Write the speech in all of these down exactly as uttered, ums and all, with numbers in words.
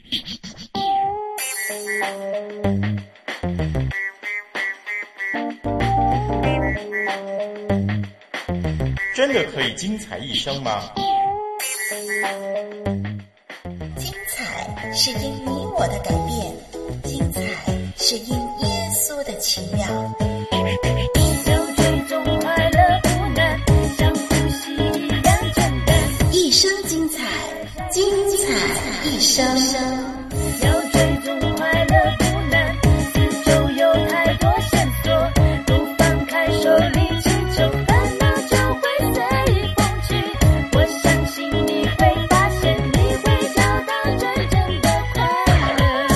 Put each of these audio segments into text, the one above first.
真的可以精彩一生吗？ 精彩是因你我的改变，精彩是因耶稣的奇妙。 有这种快乐不难，像呼吸一样简单。 一生精彩，精彩一生。 要追踪快乐不难，四周有太多线索，不放开手里去就烦恼就会随意风去。我相信你会发现，你会找到真正的快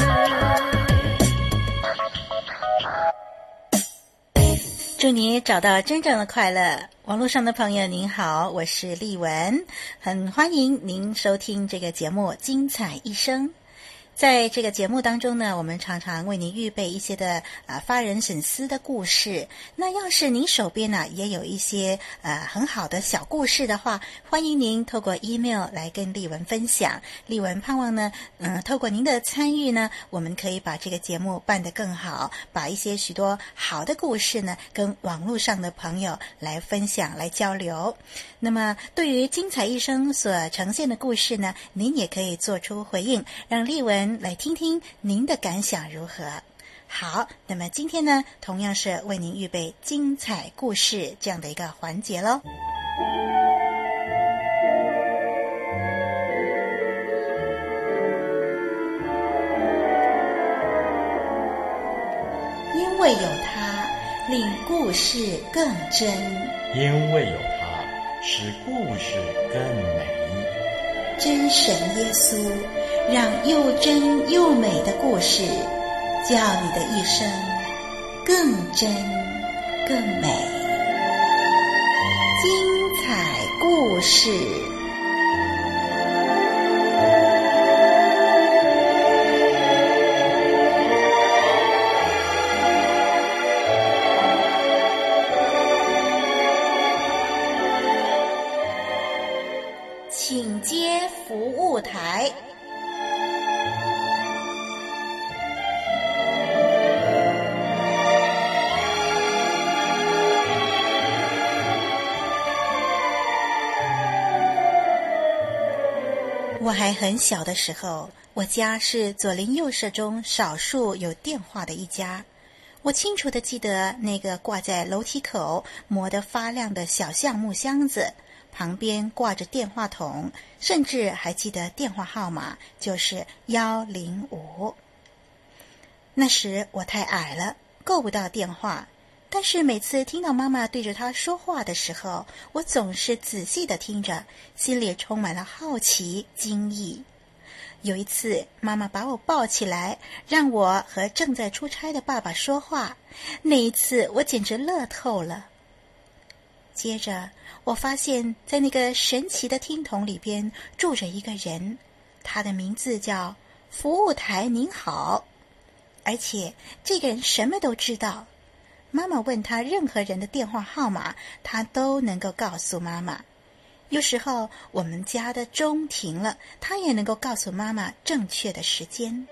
乐。 祝你找到真正的快乐。网络上的朋友您好，我是丽文，很欢迎您收听这个节目《精彩一生》。在这个节目当中呢，我们常常为您预备一些的啊发人深思的故事。那要是您手边呢也有一些呃很好的小故事的话，欢迎您透过 email 来跟丽文分享。丽文盼望呢，嗯、呃，透过您的参与呢，我们可以把这个节目办得更好，把一些许多好的故事呢，跟网络上的朋友来分享、来交流。那么，对于精彩一生所呈现的故事呢，您也可以做出回应，让丽文来听听您的感想如何。好，那么今天呢，同样是为您预备精彩故事这样的一个环节咯。因为有他，令故事更真； 因为有他，使故事更美。 真神耶稣，让又真又美的故事，叫你的一生更真更美。精彩故事。请接服务台。 我还很小的时候，我家是左邻右舍中少数有电话的一家。我清楚地记得那个挂在楼梯口磨得发亮的小橡木箱子，旁边挂着电话筒，甚至还记得电话号码就是一零五。那时我太矮了，够不到电话，但是每次听到妈妈对着她说话的时候，我总是仔细地听着，心里充满了好奇、惊异。有一次，妈妈把我抱起来，让我和正在出差的爸爸说话，那一次我简直乐透了。接着我发现在那个神奇的听筒里边住着一个人，他的名字叫服务台您好，而且这个人什么都知道。妈妈问他任何人的电话号码，他都能够告诉妈妈。有时候我们家的钟停了，他也能够告诉妈妈正确的时间。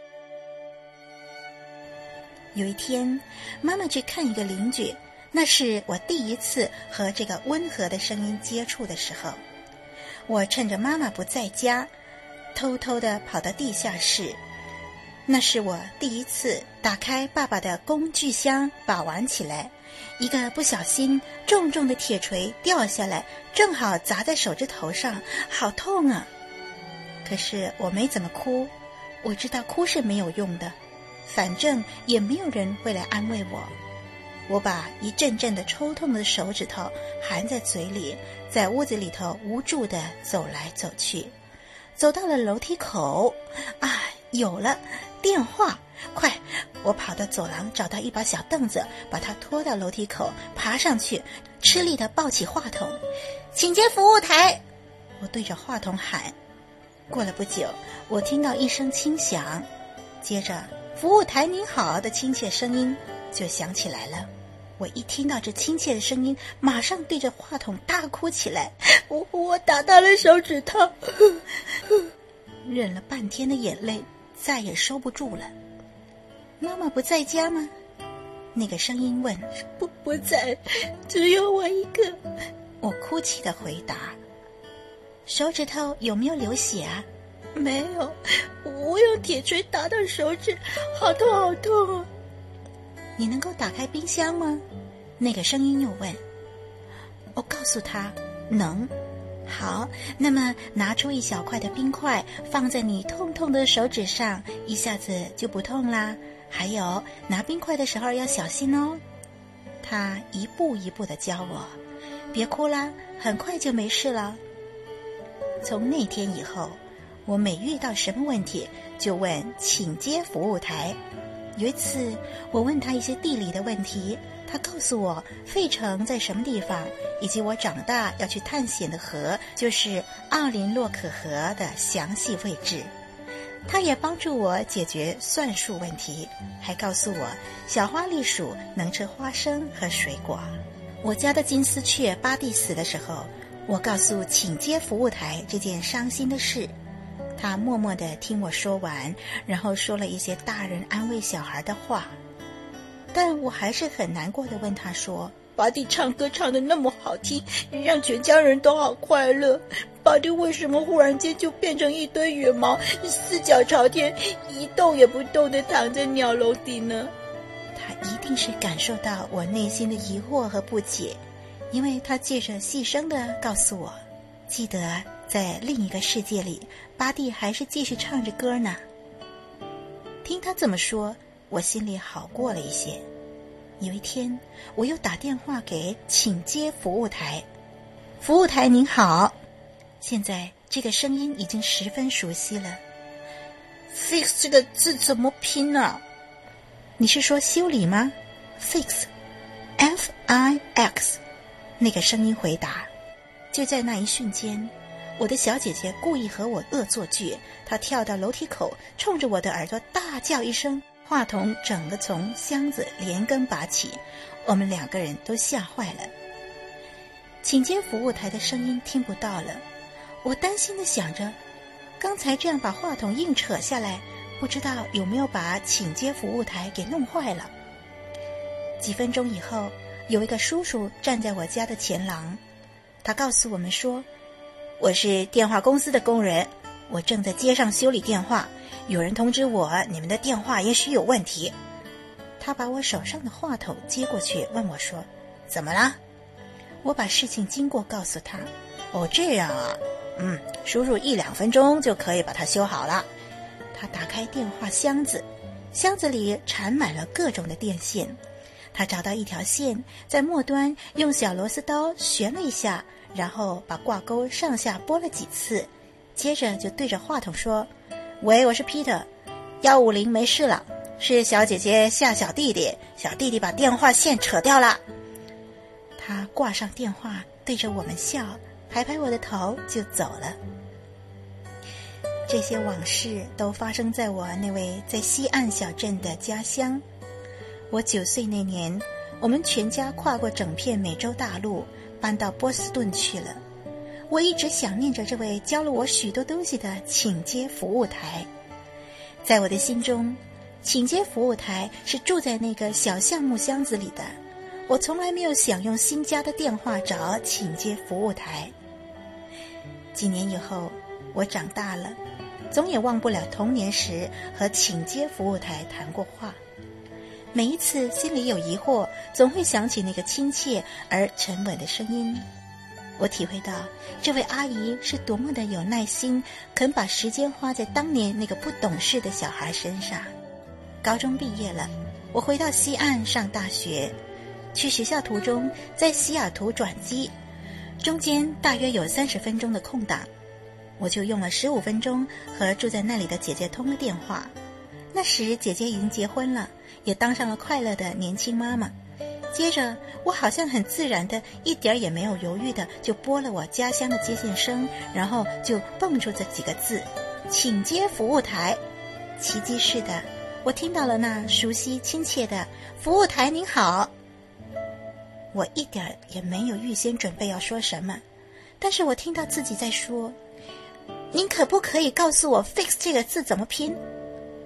有一天，妈妈去看一个邻居，那是我第一次和这个温和的声音接触的时候。我趁着妈妈不在家，偷偷地跑到地下室。那是我第一次打开爸爸的工具箱把玩起来，一个不小心，重重的铁锤掉下来，正好砸在手指头上，好痛啊！可是我没怎么哭，我知道哭是没有用的，反正也没有人会来安慰我。我把一阵阵的抽痛的手指头含在嘴里，在屋子里头无助地走来走去，走到了楼梯口，啊，有了电话！快，我跑到走廊，找到一把小凳子，把它拖到楼梯口，爬上去，吃力地抱起话筒，请接服务台。我对着话筒喊。过了不久，我听到一声轻响，接着服务台您好的亲切声音就响起来了。我一听到这亲切的声音，马上对着话筒大哭起来，我我打到了手指头，忍了半天的眼泪再也收不住了。妈妈不在家吗？那个声音问。 不不在，只有我一个。 我哭泣地回答。手指头有没有流血啊？ 没有，我用铁锤打到手指，好痛好痛啊！ 你能够打开冰箱吗？那个声音又问。我告诉他能。好，那么拿出一小块的冰块，放在你痛痛的手指上，一下子就不痛啦。还有，拿冰块的时候要小心哦。他一步一步地教我，别哭啦，很快就没事了。从那天以后，我每遇到什么问题，就问请接服务台。有一次，我问他一些地理的问题，他告诉我费城在什么地方，以及我长大要去探险的河，就是奥林洛可河的详细位置。他也帮助我解决算术问题，还告诉我小花栗鼠能吃花生和水果。我家的金丝雀巴蒂死的时候，我告诉请接服务台这件伤心的事。他默默地听我说完，然后说了一些大人安慰小孩的话。但我还是很难过地问他说， 巴蒂唱歌唱得那么好听，让全家人都好快乐，巴蒂为什么忽然间就变成一堆羽毛，四脚朝天，一动也不动地躺在鸟笼底呢？ 他一定是感受到我内心的疑惑和不解，因为他借着细声地告诉我，记得在另一个世界里，巴蒂还是继续唱着歌呢。听他这么说，我心里好过了一些。有一天，我又打电话给请接服务台。服务台您好。现在这个声音已经十分熟悉了。 Fix 这个字怎么拼啊？ 你是说修理吗？ Fix F I X 那个声音回答。就在那一瞬间，我的小姐姐故意和我恶作剧，她跳到楼梯口，冲着我的耳朵大叫一声，话筒整个从箱子连根拔起，我们两个人都吓坏了。请接服务台的声音听不到了，我担心地想着，刚才这样把话筒硬扯下来，不知道有没有把请接服务台给弄坏了。几分钟以后，有一个叔叔站在我家的前廊，他告诉我们说，我是电话公司的工人，我正在街上修理电话，有人通知我你们的电话也许有问题。他把我手上的话筒接过去，问我说，怎么了？我把事情经过告诉他。哦，这样啊，嗯，叔叔一两分钟就可以把它修好了。他打开电话箱子，箱子里缠满了各种的电线。他找到一条线，在末端用小螺丝刀旋了一下，然后把挂钩上下拨了几次，接着就对着话筒说，喂，我是 Peter， 一五零没事了，是小姐姐吓小弟弟，小弟弟把电话线扯掉了。他挂上电话，对着我们笑，拍拍我的头就走了。这些往事都发生在我那位在西岸小镇的家乡。我九岁那年，我们全家跨过整片美洲大陆，搬到波士顿去了。我一直想念着这位教了我许多东西的请接服务台。在我的心中，请接服务台是住在那个小橡木箱子里的。我从来没有想用新家的电话找请接服务台。几年以后，我长大了，总也忘不了童年时和请接服务台谈过话。每一次心里有疑惑，总会想起那个亲切而沉稳的声音。我体会到这位阿姨是多么的有耐心，肯把时间花在当年那个不懂事的小孩身上。高中毕业了，我回到西岸上大学。去学校途中，在西雅图转机，中间大约有三十分钟的空档，我就用了十五分钟和住在那里的姐姐通了电话。那时姐姐已经结婚了，也当上了快乐的年轻妈妈。接着我好像很自然的，一点也没有犹豫的就拨了我家乡的接线声，然后就蹦出这几个字，请接服务台。奇迹似的，我听到了那熟悉亲切的服务台您好。我一点也没有预先准备要说什么，但是我听到自己在说，您可不可以告诉我 fix 这个字怎么拼？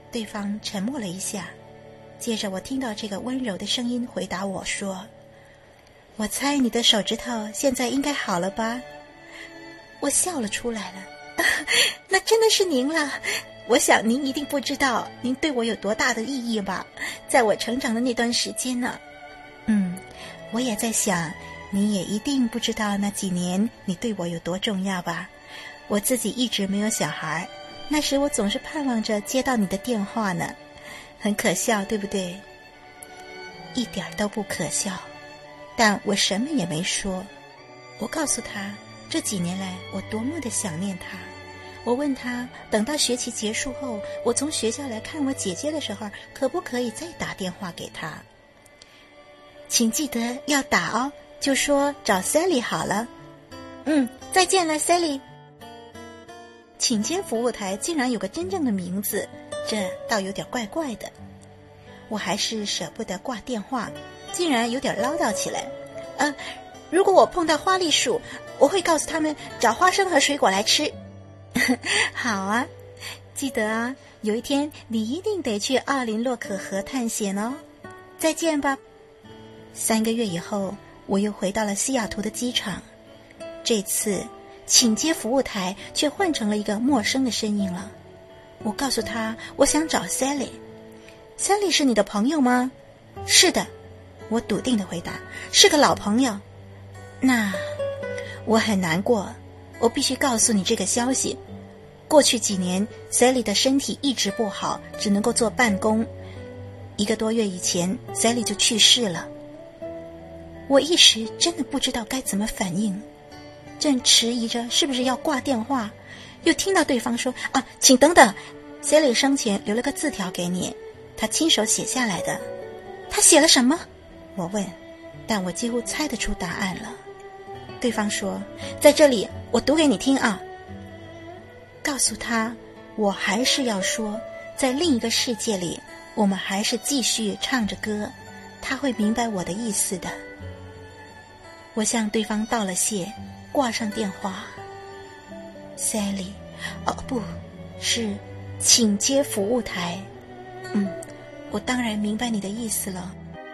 对方沉默了一下，接着我听到这个温柔的声音回答我说：我猜你的手指头现在应该好了吧？我笑了出来了，啊，那真的是您了。我想您一定不知道您对我有多大的意义吧，在我成长的那段时间呢。嗯，我也在想，你也一定不知道那几年你对我有多重要吧。我自己一直没有小孩，那时我总是盼望着接到你的电话呢。很可笑，对不对？一点都不可笑，但我什么也没说。我告诉他这几年来我多么的想念他。我问他，等到学期结束后，我从学校来看我姐姐的时候，可不可以再打电话给他？请记得要打哦，就说找 Sally 好了。嗯，再见了 Sally。 请接服务台竟然有个真正的名字，这倒有点怪怪的。我还是舍不得挂电话，竟然有点唠叨起来。呃，如果我碰到花栗鼠，我会告诉他们找花生和水果来吃。好啊，记得啊，有一天你一定得去奥林洛可河探险哦。再见吧。三个月以后，我又回到了西雅图的机场。这次请接服务台却换成了一个陌生的声音了。我告诉他，我想找 Sally。 Sally 是你的朋友吗？是的，我笃定地回答，是个老朋友。那我很难过，我必须告诉你这个消息。过去几年 Sally 的身体一直不好，只能够做办公。一个多月以前 Sally 就去世了。我一时真的不知道该怎么反应，正迟疑着是不是要挂电话，又听到对方说，啊，请等等， Sally 生前留了个字条给你，他亲手写下来的。他写了什么？我问，但我几乎猜得出答案了。对方说，在这里，我读给你听啊。告诉他，我还是要说，在另一个世界里，我们还是继续唱着歌，他会明白我的意思的。我向对方道了谢，挂上电话。Sally， 哦不，是请接服务台。嗯，我当然明白你的意思了。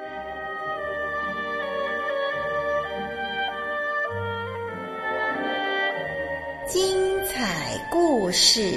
精彩故事。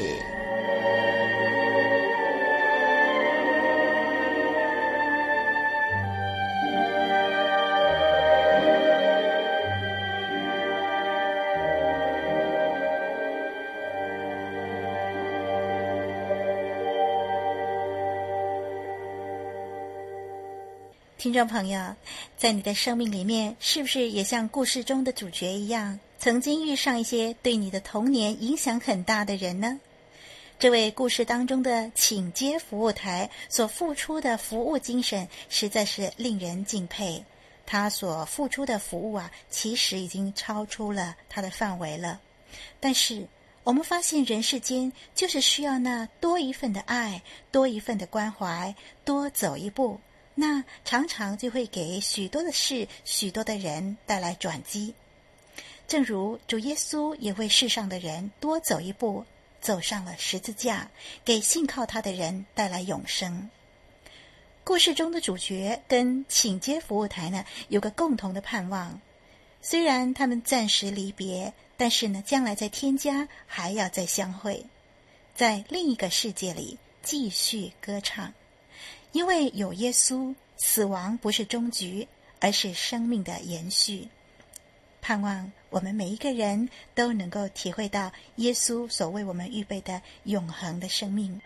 听众朋友，在你的生命里面，是不是也像故事中的主角一样，曾经遇上一些对你的童年影响很大的人呢？这位故事当中的请接服务台所付出的服务精神实在是令人敬佩。他所付出的服务啊，其实已经超出了他的范围了。但是我们发现人世间就是需要那多一份的爱，多一份的关怀，多走一步，那常常就会给许多的事，许多的人带来转机。正如主耶稣也为世上的人多走一步，走上了十字架，给信靠他的人带来永生。故事中的主角跟请接服务台呢，有个共同的盼望。虽然他们暂时离别，但是呢，将来在天家还要再相会，在另一个世界里继续歌唱。因为有耶稣，死亡不是终局，而是生命的延续。盼望我们每一个人都能够体会到耶稣所为我们预备的永恒的生命。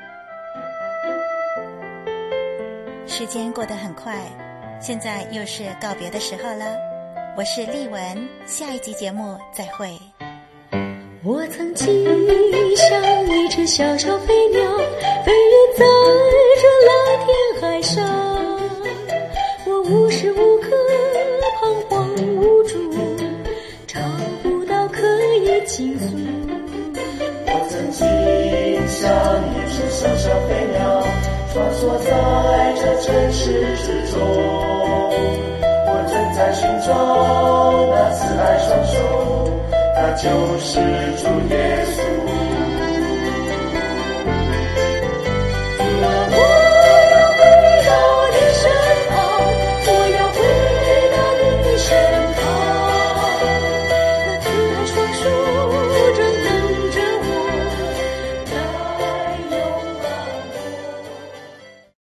时间过得很快，现在又是告别的时候了。我是丽文，下一集节目再会。 我曾经像一只小小飞鸟，飞越在这蓝天海上，我无时无刻彷徨无助，找不到可以倾诉。 我曾经像一只小小飞鸟，穿梭在这城市之中，我正在寻找那慈爱双手，它就是主耶稣。